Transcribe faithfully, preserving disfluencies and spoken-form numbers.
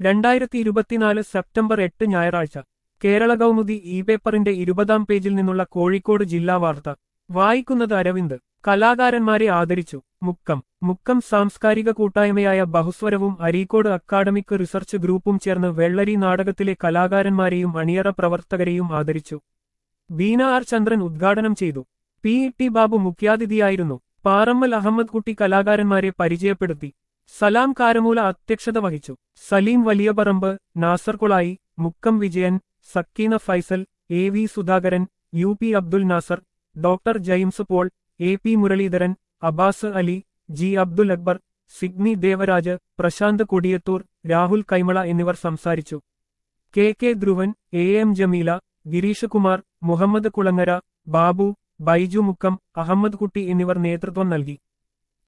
രണ്ടായിരത്തി ഇരുപത്തിനാല് സെപ്റ്റംബർ എട്ട് ഞായറാഴ്ച കേരള കൗമുദി ഇ പേപ്പറിന്റെ ഇരുപതാം പേജിൽ നിന്നുള്ള കോഴിക്കോട് ജില്ലാ വാർത്ത വായിക്കുന്നത് അരവിന്ദ്. കലാകാരന്മാരെ ആദരിച്ചു. മുക്കം മുക്കം സാംസ്കാരിക കൂട്ടായ്മയായ ബഹുസ്വരവും അരീക്കോട് അക്കാഡമിക് റിസർച്ച് ഗ്രൂപ്പും ചേർന്ന് വെള്ളരി നാടകത്തിലെ കലാകാരന്മാരെയും അണിയറ പ്രവർത്തകരെയും ആദരിച്ചു. ബീന ആർ ചന്ദ്രൻ ഉദ്ഘാടനം ചെയ്തു. പി ടി ബാബു മുഖ്യാതിഥിയായിരുന്നു. പാറമ്മൽ അഹമ്മദ് കുട്ടി കലാകാരന്മാരെ പരിചയപ്പെടുത്തി. സലാം കാരമൂല അധ്യക്ഷത വഹിച്ചു. Saleem Valiyaparamba, Nasar Kulayi, Mukkam Vijayan, Sakeena Faisal, A V Sudhakaran, U P Abdul Nasar, doctor James Paul, A P Muraleedharan, Abbas Ali, G Abdul Akbar, Signi Devaraj, Prashanth Kodiyathur, Rahul Kaimala എന്നിവർ സംസാരിച്ചു. K K Dhruvan, A M Jameela, Gireesh Kumar, Muhammed Kulangara, Babu, Baiju Mukkam, Ahammed Kutty എന്നിവർ നേതൃത്വം നൽകി.